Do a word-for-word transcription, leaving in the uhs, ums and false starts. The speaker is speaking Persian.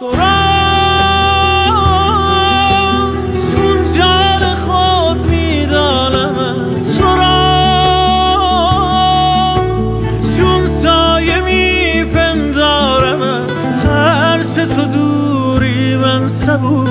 تو را چون جان خود میدانم، تو را چون سایه میپندارم، هر چه تو دوری من صبور